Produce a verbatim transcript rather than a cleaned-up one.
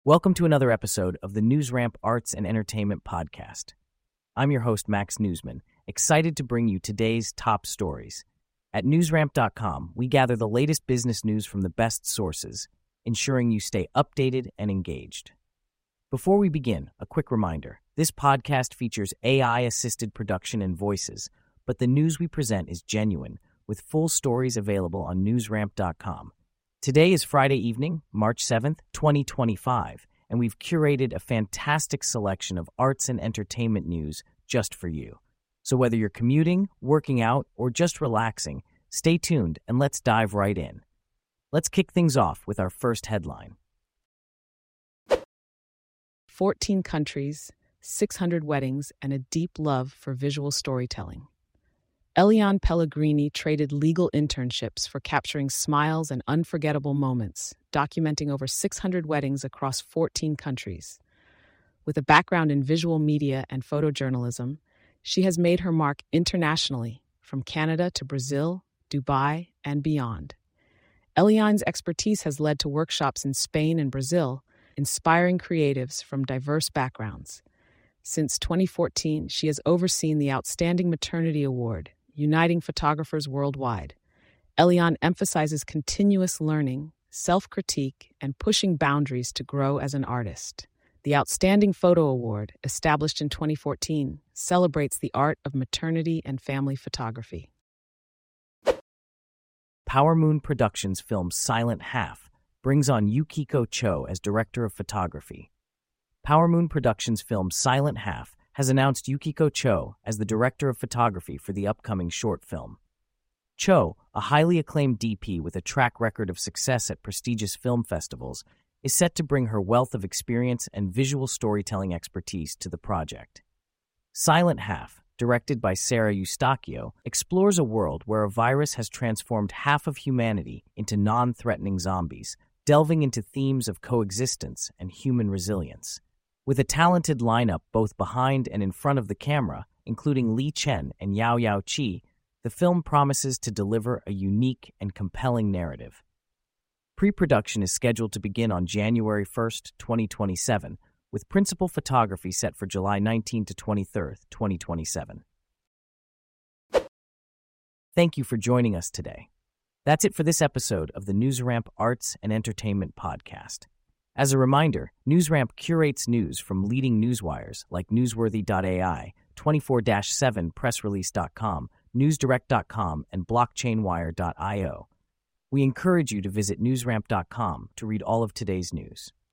Welcome to another episode of the NewsRamp Arts and Entertainment Podcast. I'm your host, Max Newsman, excited to bring you today's top stories. At newsramp dot com, we gather the latest business news from the best sources, ensuring you stay updated and engaged. Before we begin, a quick reminder. This podcast features A I-assisted production and voices, but the news we present is genuine, with full stories available on newsramp dot com. Today is Friday evening, March seventh, twenty twenty-five, and we've curated a fantastic selection of arts and entertainment news just for you. So whether you're commuting, working out, or just relaxing, stay tuned and let's dive right in. Let's kick things off with our first headline. fourteen countries, six hundred weddings, and a deep love for visual storytelling. Eliane Pellegrini traded legal internships for capturing smiles and unforgettable moments, documenting over six hundred weddings across fourteen countries. With a background in visual media and photojournalism, she has made her mark internationally, from Canada to Brazil, Dubai, and beyond. Eliane's expertise has led to workshops in Spain and Brazil, inspiring creatives from diverse backgrounds. Since twenty fourteen, she has overseen the Outstanding Maternity Award, uniting photographers worldwide. Eliane emphasizes continuous learning, self-critique, and pushing boundaries to grow as an artist. The Outstanding Photo Award, established in twenty fourteen, celebrates the art of maternity and family photography. Power Moon Productions film Silent Half brings on Yukiko Cho as director of photography. Power Moon Productions film Silent Half has announced Yukiko Cho as the director of photography for the upcoming short film. Cho, a highly acclaimed D P with a track record of success at prestigious film festivals, is set to bring her wealth of experience and visual storytelling expertise to the project. Silent Half, directed by Sarah Eustachio, explores a world where a virus has transformed half of humanity into non-threatening zombies, delving into themes of coexistence and human resilience. With a talented lineup both behind and in front of the camera, including Li Chen and Yao Yao Chi, the film promises to deliver a unique and compelling narrative. Pre-production is scheduled to begin on January first, twenty twenty-seven, with principal photography set for July nineteenth to twenty-third, twenty twenty-seven. Thank you for joining us today. That's it for this episode of the NewsRamp Arts and Entertainment Podcast. As a reminder, NewsRamp curates news from leading newswires like newsworthy dot A I, twenty-four seven press release dot com, newsdirect dot com, and blockchain wire dot io. We encourage you to visit newsramp dot com to read all of today's news.